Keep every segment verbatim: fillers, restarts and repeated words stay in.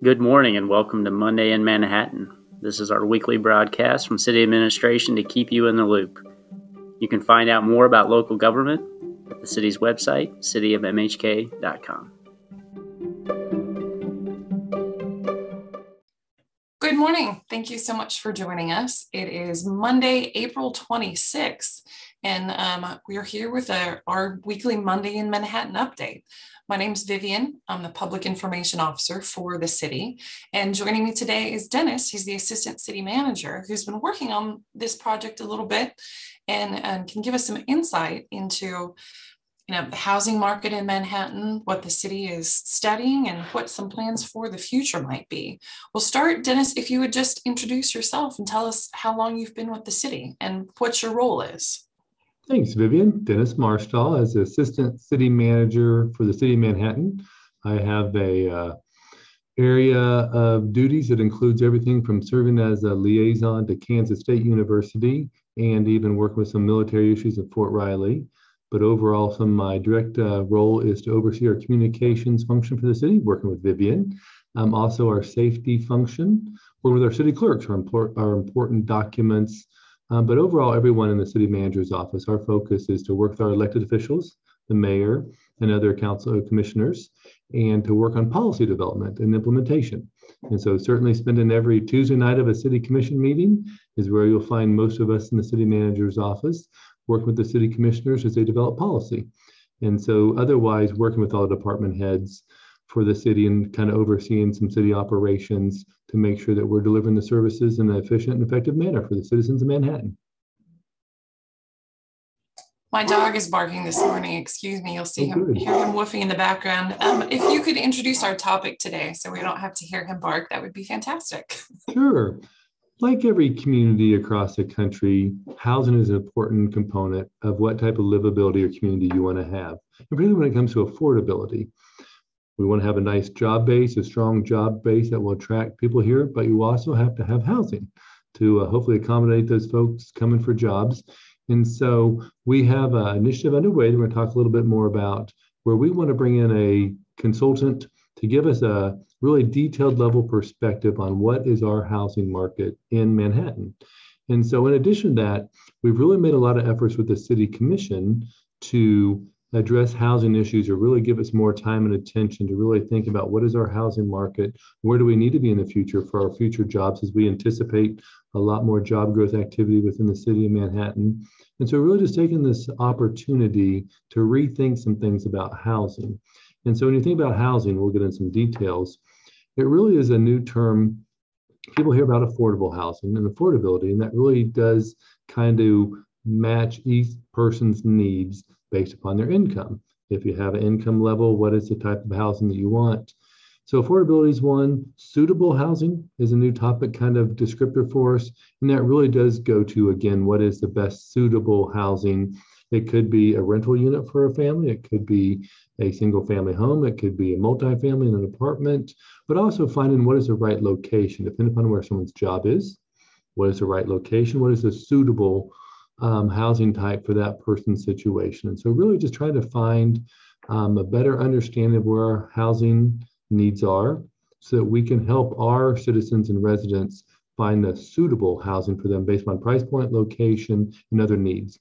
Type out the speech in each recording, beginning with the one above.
Good morning and welcome to Monday in Manhattan. This is our weekly broadcast from City Administration to keep you in the loop. You can find out more about local government at the city's website, city of m h k dot com. Good morning. Thank you so much for joining us. It is Monday, April twenty-sixth, and um, we are here with our, our weekly Monday in Manhattan update. My name is Vivian. I'm the Public Information Officer for the city. And joining me today is Dennis. He's the Assistant City Manager who's been working on this project a little bit and, and can give us some insight into you know, the housing market in Manhattan, what the city is studying, and what some plans for the future might be. We'll start, Dennis, if you would just introduce yourself and tell us how long you've been with the city and what your role is. Thanks, Vivian. Dennis Marstall as Assistant City Manager for the City of Manhattan. I have a uh, area of duties that includes everything from serving as a liaison to Kansas State University and even working with some military issues at Fort Riley. But overall, some of my direct uh, role is to oversee our communications function for the city, working with Vivian. Um, also, our safety function, working with our city clerks, our, import, our important documents. Um, but overall, everyone in the city manager's office, our focus is to work with our elected officials, the mayor and other council commissioners, and to work on policy development and implementation. And so certainly spending every Tuesday night of a city commission meeting is where you'll find most of us in the city manager's office, working with the city commissioners as they develop policy. And so otherwise working with all department heads for the city and kind of overseeing some city operations to make sure that we're delivering the services in an efficient and effective manner for the citizens of Manhattan. My dog is barking this morning. Excuse me. You'll see oh, him, good. hear him woofing in the background. Um, if you could introduce our topic today so we don't have to hear him bark, that would be fantastic. Sure. Like every community across the country, housing is an important component of what type of livability or community you want to have. And really when it comes to affordability, we want to have a nice job base, a strong job base that will attract people here, but you also have to have housing to uh, hopefully accommodate those folks coming for jobs. And so we have an initiative underway that we're going to talk a little bit more about where we want to bring in a consultant to give us a really detailed level perspective on what is our housing market in Manhattan. And so in addition to that, we've really made a lot of efforts with the city commission to address housing issues or really give us more time and attention to really think about what is our housing market, where do we need to be in the future for our future jobs as we anticipate a lot more job growth activity within the city of Manhattan. And so really just taking this opportunity to rethink some things about housing. And so when you think about housing, we'll get into some details. It really is a new term. People hear about affordable housing and affordability, and that really does kind of match each person's needs based upon their income. If you have an income level, what is the type of housing that you want? So affordability is one. Suitable housing is a new topic kind of descriptor for us. And that really does go to, again, what is the best suitable housing? It could be a rental unit for a family. It could be a single family home. It could be a multifamily in an apartment, but also finding what is the right location, depending upon where someone's job is. What is the right location? What is the suitable um, housing type for that person's situation? And so really just trying to find um, a better understanding of where our housing needs are so that we can help our citizens and residents find the suitable housing for them based on price point, location, and other needs.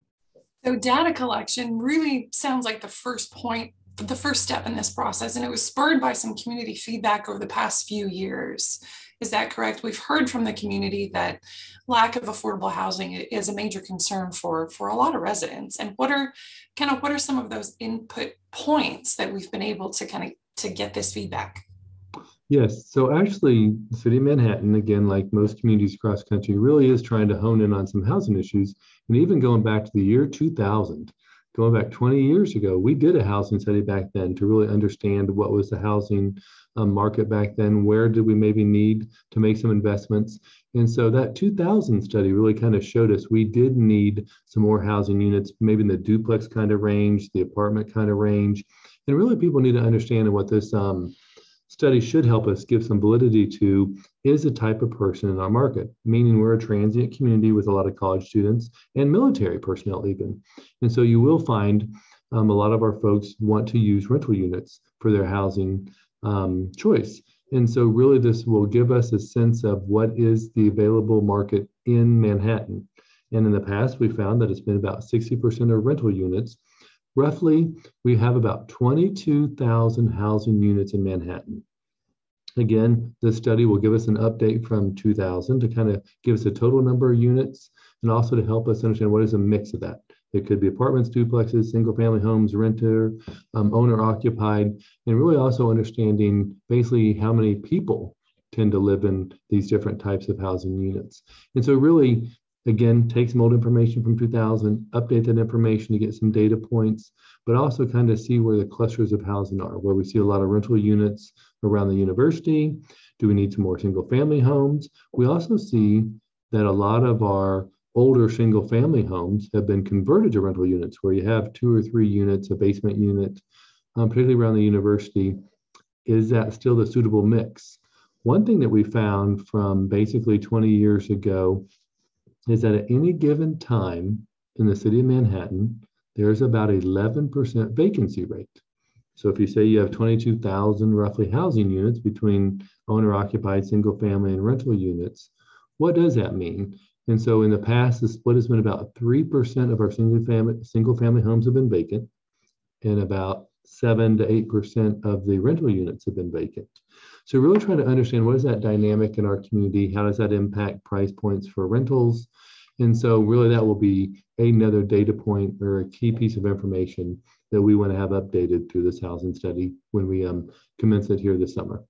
So data collection really sounds like the first point, the first step in this process, and it was spurred by some community feedback over the past few years. Is that correct? We've heard from the community that lack of affordable housing is a major concern for, for a lot of residents. And what are kind of what are some of those input points that we've been able to kind of to get this feedback? Yes, so actually the city of Manhattan, again, like most communities across the country, really is trying to hone in on some housing issues. And even going back to the year two thousand, going back twenty years ago, we did a housing study back then to really understand what was the housing um, market back then, where did we maybe need to make some investments. And so that two thousand study really kind of showed us we did need some more housing units, maybe in the duplex kind of range, the apartment kind of range. And really people need to understand what this um, study should help us give some validity to is the type of person in our market, meaning we're a transient community with a lot of college students and military personnel even. And so you will find um, a lot of our folks want to use rental units for their housing um, choice. And so really this will give us a sense of what is the available market in Manhattan. And in the past, we found that it's been about sixty percent of rental units. Roughly, we have about twenty-two thousand housing units in Manhattan. Again, this study will give us an update from two thousand to kind of give us a total number of units and also to help us understand what is a mix of that. It could be apartments, duplexes, single family homes, renter, um, owner occupied, and really also understanding basically how many people tend to live in these different types of housing units. And so really, again, take some old information from two thousand, update that information to get some data points, but also kind of see where the clusters of housing are, where we see a lot of rental units around the university. Do we need some more single family homes? We also see that a lot of our older single family homes have been converted to rental units where you have two or three units, a basement unit, um, particularly around the university. Is that still the suitable mix? One thing that we found from basically twenty years ago is that at any given time in the city of Manhattan, there's about eleven percent vacancy rate. So if you say you have twenty-two thousand roughly housing units between owner occupied, single family and rental units, what does that mean? And so in the past, the split has been about three percent of our single family, single family homes have been vacant, and about seven to eight percent of the rental units have been vacant. So really trying to understand what is that dynamic in our community? How does that impact price points for rentals? And so really that will be another data point or a key piece of information that we want to have updated through this housing study when we um, commence it here this summer.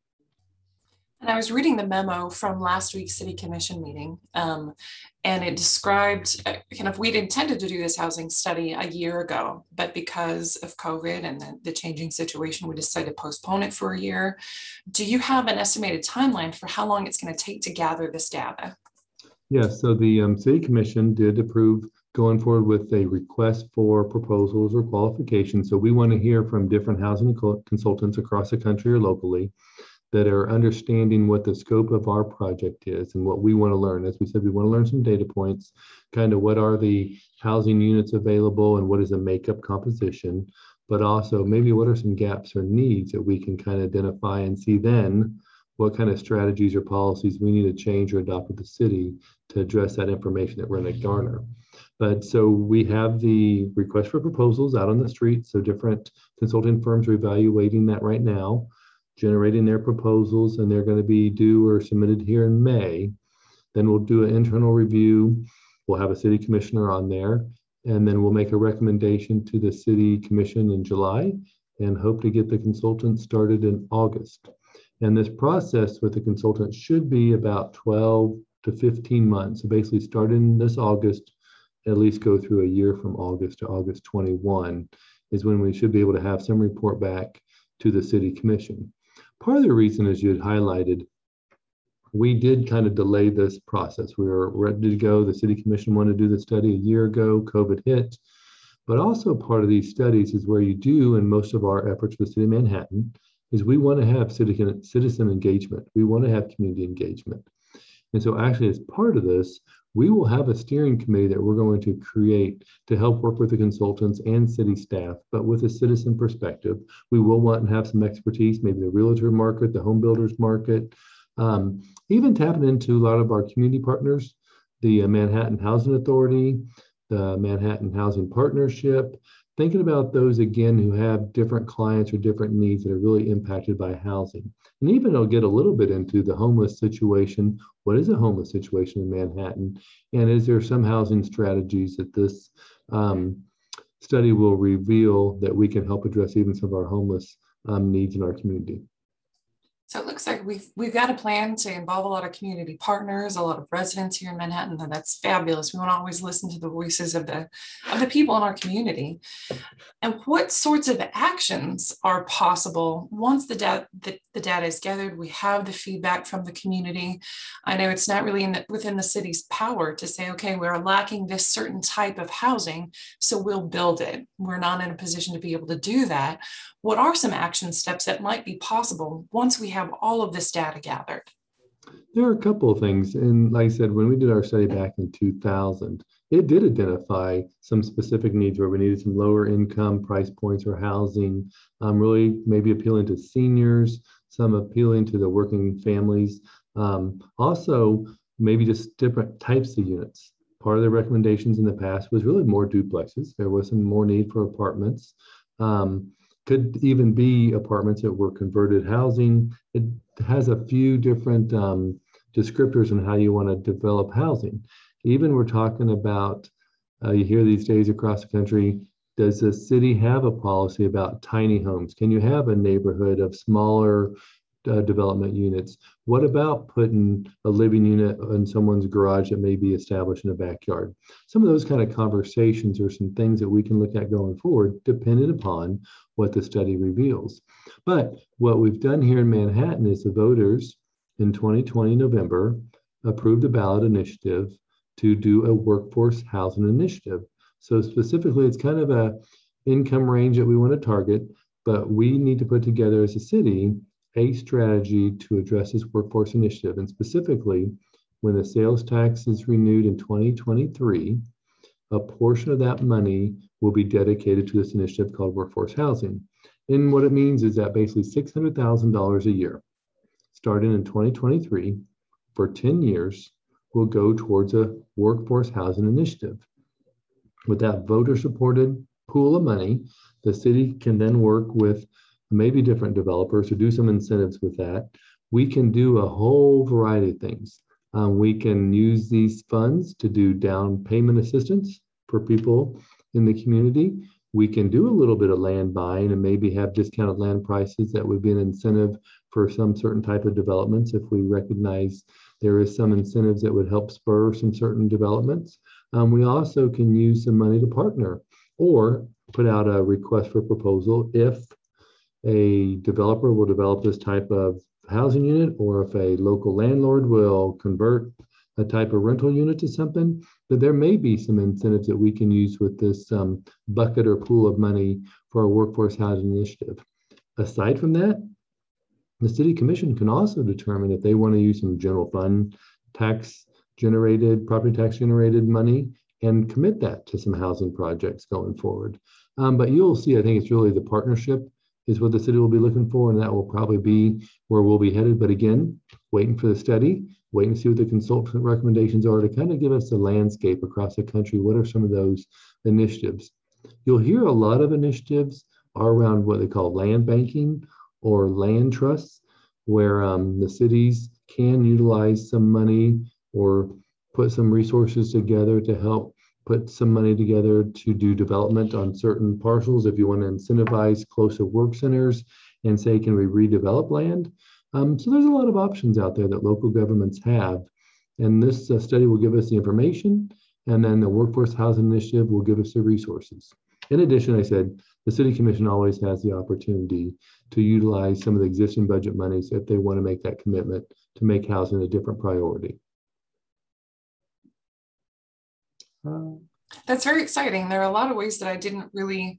And I was reading the memo from last week's City Commission meeting, um, and it described uh, kind of we'd intended to do this housing study a year ago, but because of COVID and the, the changing situation, we decided to postpone it for a year. Do you have an estimated timeline for how long it's going to take to gather this data? Yes, so the um, City Commission did approve going forward with a request for proposals or qualifications. So we want to hear from different housing consultants across the country or locally that are understanding what the scope of our project is and what we want to learn. As we said, we want to learn some data points, kind of what are the housing units available and what is the makeup composition, but also maybe what are some gaps or needs that we can kind of identify and see then what kind of strategies or policies we need to change or adopt with the city to address that information that we're going to garner. But so we have the request for proposals out on the street. So different consulting firms are evaluating that right now, generating their proposals, and they're going to be due or submitted here in May. Then we'll do an internal review. We'll have a city commissioner on there, and then we'll make a recommendation to the city commission in July and hope to get the consultant started in August. And this process with the consultant should be about twelve to fifteen months. So basically starting this August, at least go through a year from August to August twenty-one is when we should be able to have some report back to the city commission. Part of the reason, as you had highlighted, we did kind of delay this process. We were ready to go. The city commission wanted to do the study a year ago, COVID hit. But also part of these studies is where you do, and most of our efforts with the city of Manhattan, is we want to have citizen, citizen engagement. We want to have community engagement. And so actually as part of this, we will have a steering committee that we're going to create to help work with the consultants and city staff, but with a citizen perspective. We will want to have some expertise, maybe the realtor market, the home builders market, um, even tapping into a lot of our community partners, the uh, Manhattan Housing Authority, the Manhattan Housing Partnership, thinking about those again who have different clients or different needs that are really impacted by housing. And even it'll get a little bit into the homeless situation. What is a homeless situation in Manhattan? And is there some housing strategies that this um, study will reveal that we can help address even some of our homeless um, needs in our community? So it looks like we've we've got a plan to involve a lot of community partners, a lot of residents here in Manhattan, and that's fabulous. We want to always listen to the voices of the of the people in our community. And what sorts of actions are possible once the data the, the data is gathered? We have the feedback from the community. I know it's not really in the, within the city's power to say, okay, we're lacking this certain type of housing, so we'll build it. We're not in a position to be able to do that. What are some action steps that might be possible once we have all of this data gathered? There are a couple of things. And like I said, when we did our study back in two thousand, it did identify some specific needs where we needed some lower income price points or housing, um, really maybe appealing to seniors, some appealing to the working families. Um, also, maybe just different types of units. Part of the recommendations in the past was really more duplexes. There was some more need for apartments. Um, could even be apartments that were converted housing. It has a few different um, descriptors on how you want to develop housing. Even we're talking about, uh, you hear these days across the country, does the city have a policy about tiny homes? Can you have a neighborhood of smaller uh, development units? What about putting a living unit in someone's garage that may be established in a backyard? Some of those kind of conversations are some things that we can look at going forward, depending upon what the study reveals. But what we've done here in Manhattan is the voters in twenty twenty November approved a ballot initiative to do a workforce housing initiative. So specifically, it's kind of a income range that we want to target, but we need to put together as a city a strategy to address this workforce initiative. And specifically, when the sales tax is renewed in twenty twenty-three, a portion of that money will be dedicated to this initiative called workforce housing. And what it means is that basically six hundred thousand dollars a year, starting in twenty twenty-three, for ten years, will go towards a workforce housing initiative. With that voter-supported pool of money, the city can then work with maybe different developers to do some incentives with that. We can do a whole variety of things. Um, we can use these funds to do down payment assistance for people in the community. We can do a little bit of land buying and maybe have discounted land prices. That would be an incentive for some certain type of developments if we recognize there is some incentives that would help spur some certain developments. Um, we also can use some money to partner or put out a request for proposal if a developer will develop this type of housing unit, or if a local landlord will convert a type of rental unit to something, that there may be some incentives that we can use with this um, bucket or pool of money for a workforce housing initiative. Aside from that, the city commission can also determine if they want to use some general fund tax generated, property tax generated money and commit that to some housing projects going forward. Um, but you'll see, I think it's really the partnership is what the city will be looking for, and that will probably be where we'll be headed. But again, waiting for the study, waiting to see what the consultant recommendations are to kind of give us the landscape across the country. What are some of those initiatives? You'll hear a lot of initiatives are around what they call land banking or land trusts, where um, the cities can utilize some money or put some resources together to help put some money together to do development on certain parcels. If you want to incentivize closer work centers and say, can we redevelop land? Um, so there's a lot of options out there that local governments have. And this uh, study will give us the information, and then the Workforce Housing Initiative will give us the resources. In addition, I said, the City Commission always has the opportunity to utilize some of the existing budget monies if they want to make that commitment to make housing a different priority. Uh, That's very exciting. There are a lot of ways that I didn't really,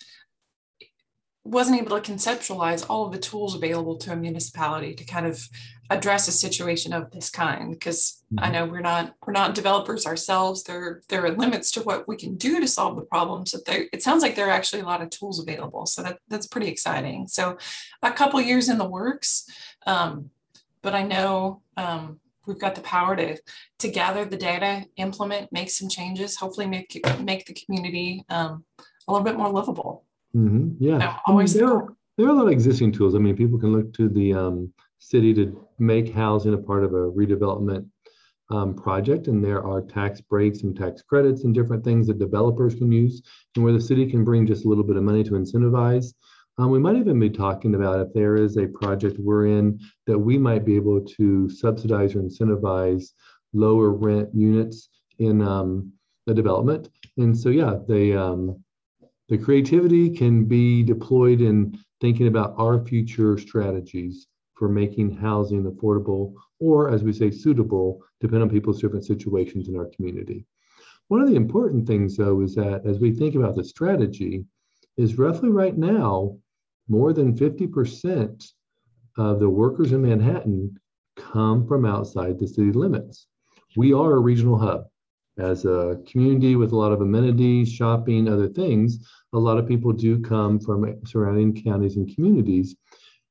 wasn't able to conceptualize all of the tools available to a municipality to kind of address a situation of this kind. Because mm-hmm. I know we're not we're not developers ourselves. There there are limits to what we can do to solve the problems. But there, it sounds like there are actually a lot of tools available. So that that's pretty exciting. So a couple years in the works, um, but I know. Um, We've got the power to, to gather the data, implement, make some changes, hopefully make, make the community um, a little bit more livable. Mm-hmm. Yeah, so always I mean, there, are, there are a lot of existing tools. I mean, people can look to the um, city to make housing a part of a redevelopment um, project, and there are tax breaks and tax credits and different things that developers can use, and where the city can bring just a little bit of money to incentivize. Um, we might even be talking about if there is a project we're in that we might be able to subsidize or incentivize lower rent units in um, the development. And so, yeah, the, um, the creativity can be deployed in thinking about our future strategies for making housing affordable, or as we say, suitable, depending on people's different situations in our community. One of the important things, though, is that as we think about the strategy, is roughly right now, more than fifty percent of the workers in Manhattan come from outside the city limits. We are a regional hub. As a community with a lot of amenities, shopping, other things, a lot of people do come from surrounding counties and communities.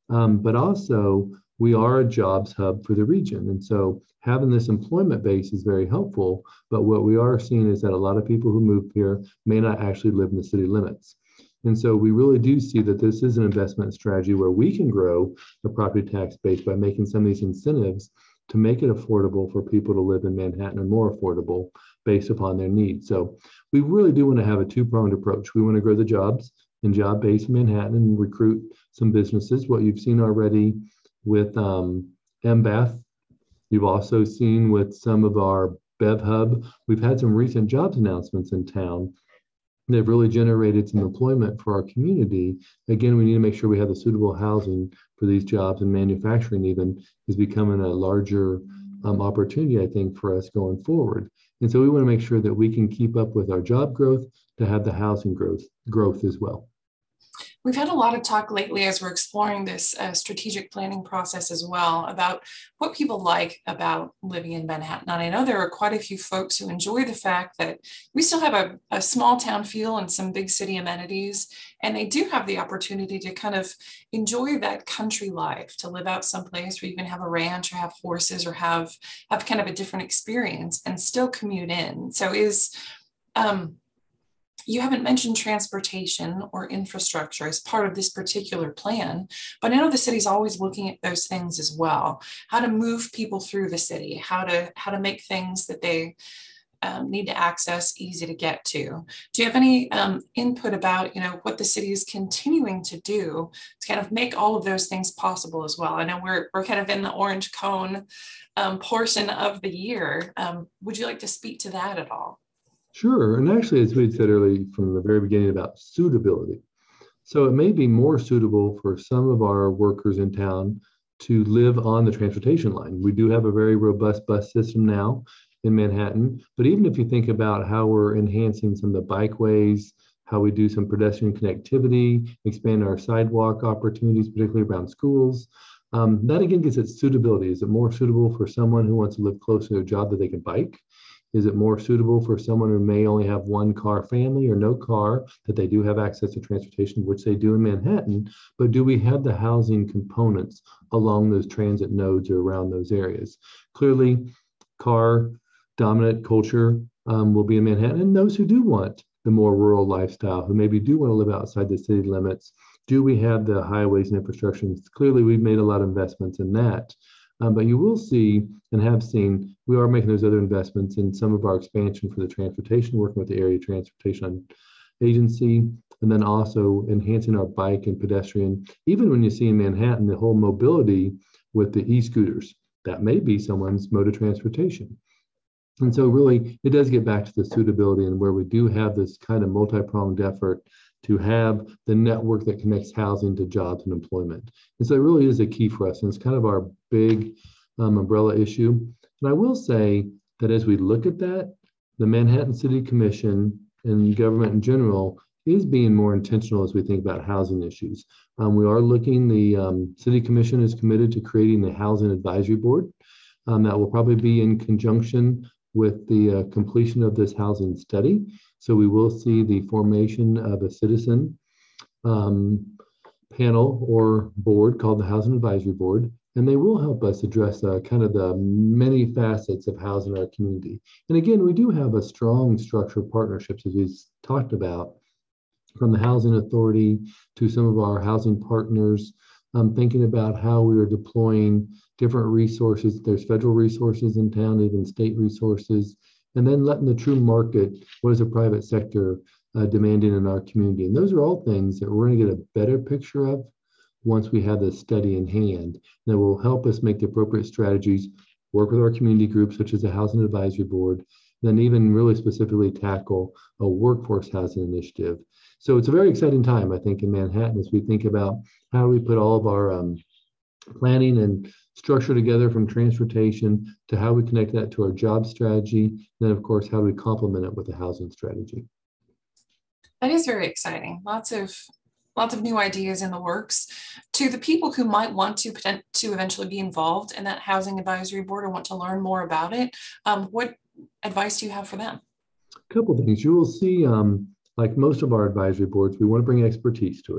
Um, but also, we are a jobs hub for the region. And so having this employment base is very helpful. But what we are seeing is that a lot of people who move here may not actually live in the city limits. And so we really do see that this is an investment strategy where we can grow the property tax base by making some of these incentives to make it affordable for people to live in Manhattan, and more affordable based upon their needs. So we really do want to have a two-pronged approach. We want to grow the jobs and job base in Manhattan and recruit some businesses. What you've seen already with um, M B A T H, you've also seen with some of our Bev Hub. We've had some recent jobs announcements in town. They've really generated some employment for our community. Again, we need to make sure we have the suitable housing for these jobs, and manufacturing even is becoming a larger um, opportunity, I think, for us going forward. And so we want to make sure that we can keep up with our job growth to have the housing growth growth as well. We've had a lot of talk lately as we're exploring this uh, strategic planning process as well about what people like about living in Manhattan. And I know there are quite a few folks who enjoy the fact that we still have a, a small town feel and some big city amenities, and they do have the opportunity to kind of enjoy that country life, to live out someplace where you can have a ranch or have horses or have, have kind of a different experience and still commute in. So is, um, you haven't mentioned transportation or infrastructure as part of this particular plan, but I know the city's always looking at those things as well. How to move people through the city, how to how to make things that they um, need to access easy to get to. Do you have any um, input about, you know, what the city is continuing to do to kind of make all of those things possible as well? I know we're we're kind of in the orange cone um, portion of the year. Um, would you like to speak to that at all? Sure. And actually, as we had said earlier from the very beginning about suitability. So it may be more suitable for some of our workers in town to live on the transportation line. We do have a very robust bus system now in Manhattan. But even if you think about how we're enhancing some of the bikeways, how we do some pedestrian connectivity, expand our sidewalk opportunities, particularly around schools, um, that again gets at suitability. Is it more suitable for someone who wants to live close to a job that they can bike? Is it more suitable for someone who may only have one car family or no car, that they do have access to transportation, which they do in Manhattan, but do we have the housing components along those transit nodes or around those areas? Clearly, car dominant culture um, will be in Manhattan, and those who do want the more rural lifestyle, who maybe do want to live outside the city limits, do we have the highways and infrastructure? Clearly, we've made a lot of investments in that. Um, but you will see and have seen, we are making those other investments in some of our expansion for the transportation, working with the Area Transportation Agency, and then also enhancing our bike and pedestrian. Even when you see in Manhattan, the whole mobility with the e-scooters, that may be someone's mode of transportation. And so really, it does get back to the suitability, and where we do have this kind of multi-pronged effort to have the network that connects housing to jobs and employment. And so it really is a key for us, and it's kind of our big um, umbrella issue. And I will say that as we look at that, the Manhattan City Commission and government in general is being more intentional as we think about housing issues. Um, we are looking, the um, City Commission is committed to creating the Housing Advisory Board. Um, that will probably be in conjunction with the uh, completion of this housing study. So we will see the formation of a citizen um, panel or board called the Housing Advisory Board, and they will help us address uh, kind of the many facets of housing in our community. And again, we do have a strong structure of partnerships, as we talked about, from the Housing Authority to some of our housing partners, um, thinking about how we are deploying different resources. There's federal resources in town, even state resources, and then letting the true market, what is the private sector uh, demanding in our community? And those are all things that we're going to get a better picture of once we have this study in hand, that will help us make the appropriate strategies, work with our community groups, such as the Housing Advisory Board, then even really specifically tackle a workforce housing initiative. So it's a very exciting time, I think, in Manhattan as we think about how we put all of our um, planning and structure together, from transportation to how we connect that to our job strategy. And then, of course, how do we complement it with a housing strategy? That is very exciting. Lots of lots of new ideas in the works. To the people who might want to to eventually be involved in that housing advisory board or want to learn more about it, um, what advice do you have for them? A couple of things. You will see, um, like most of our advisory boards, we want to bring expertise to it.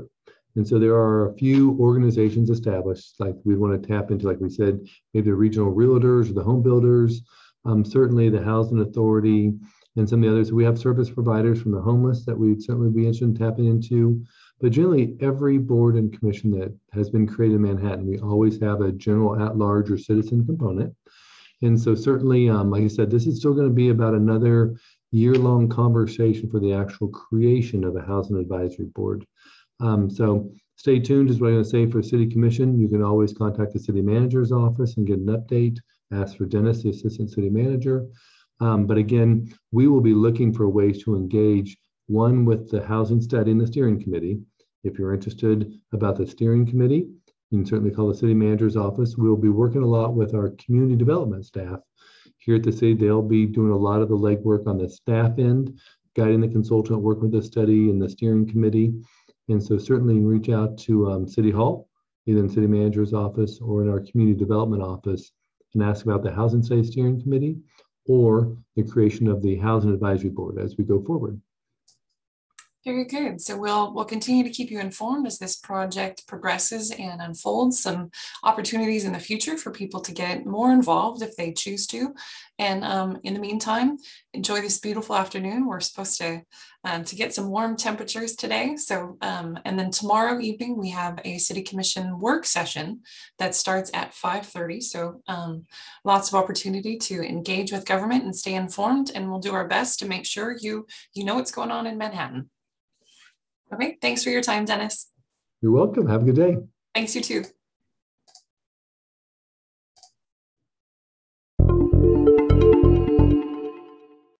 And so there are a few organizations established, like we want to tap into, like we said, maybe the regional realtors or the home builders, um, certainly the housing authority, and some of the others. We have service providers from the homeless that we'd certainly be interested in tapping into. But generally, every board and commission that has been created in Manhattan, we always have a general at-large or citizen component. And so certainly, um, like I said, this is still going to be about another year-long conversation for the actual creation of a housing advisory board. Um, so stay tuned is what I'm going to say for City Commission. You can always contact the city manager's office and get an update. Ask for Dennis, the assistant city manager. Um, but again, we will be looking for ways to engage, one with the housing study and the steering committee. If you're interested about the steering committee, you can certainly call the city manager's office. We'll be working a lot with our community development staff here at the city. They'll be doing a lot of the legwork on the staff end, guiding the consultant, working with the study and the steering committee. And so certainly reach out to um, City Hall, either in city manager's office or in our community development office, and ask about the Housing Study Steering Committee or the creation of the Housing Advisory Board as we go forward. Very good. So we'll we'll continue to keep you informed as this project progresses and unfolds. Some opportunities in the future for people to get more involved if they choose to. And um, in the meantime, enjoy this beautiful afternoon. We're supposed to um, to get some warm temperatures today. So um, and then tomorrow evening we have a City Commission work session that starts at five thirty. So um, lots of opportunity to engage with government and stay informed. And we'll do our best to make sure you you know what's going on in Manhattan. Okay, thanks for your time, Dennis. You're welcome. Have a good day. Thanks, you too.